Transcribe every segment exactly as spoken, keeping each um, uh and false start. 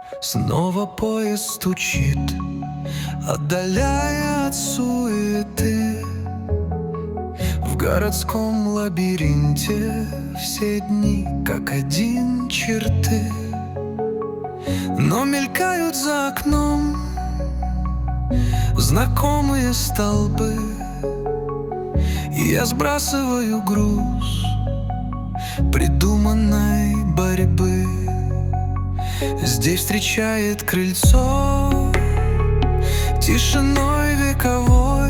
Снова поезд стучит, отдаляя от суеты. В городском лабиринте все дни как один черты. Но мелькают за окном знакомые столбы, и я сбрасываю груз придуманной борьбы. Здесь встречает крыльцо тишиной вековой,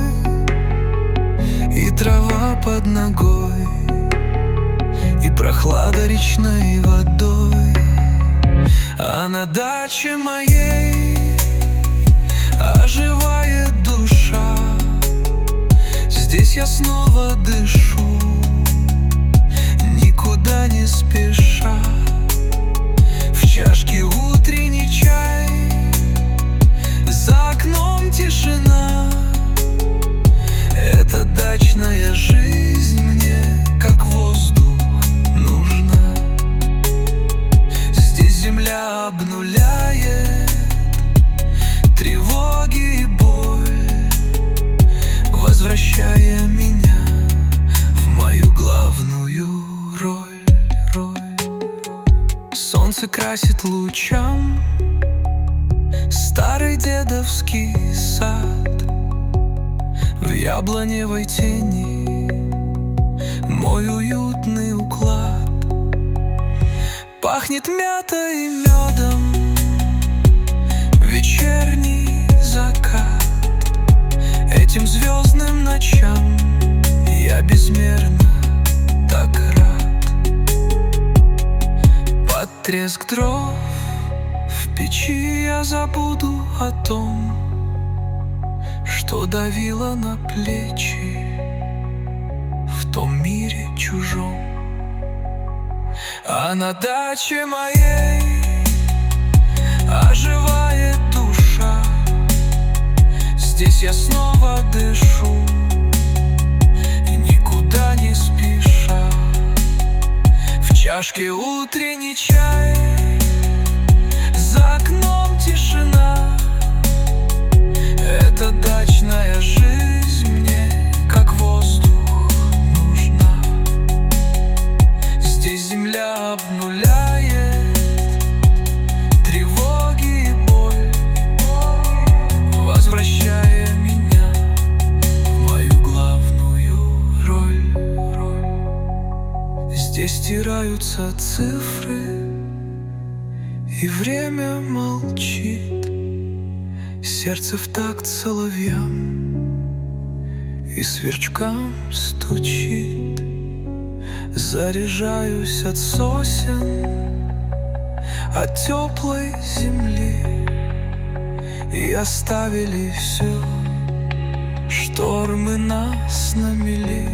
и трава под ногой, и прохлада речной водой. А на даче моей оживает душа. Здесь я снова дышу, никуда не спеша. В чашке утренний чай, за окном тишина. Эта дачная жизнь мне как воздух нужна. Здесь земля обнуляет тревоги и боль, возвращая меня в мою главную роль, роль. Солнце красит лучам старый дедовский сад. В яблоневой тени мой уютный уклад. Пахнет мятой и медом вечерний закат. Этим звездным ночам я безмерно так рад. Под треск дров в печи я забуду о том, что давило на плечи в том мире чужом. А на даче моей оживает душа. Здесь я снова дышу, никуда не спеша. В чашке утренний чай, за окном тишина. Эта дачная жизнь мне как воздух нужна. Здесь земля обнуляет тревоги и боль, возвращая меня в мою главную роль. Здесь стираются цифры, и время молчит. Сердце в такт соловьям и сверчкам стучит. Заряжаюсь от сосен, от теплой земли, и оставили все штормы нас намели.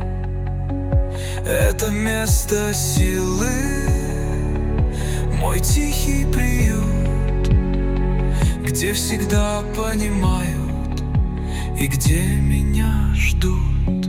Это место силы, мой тихий приют, где всегда понимают и где меня ждут.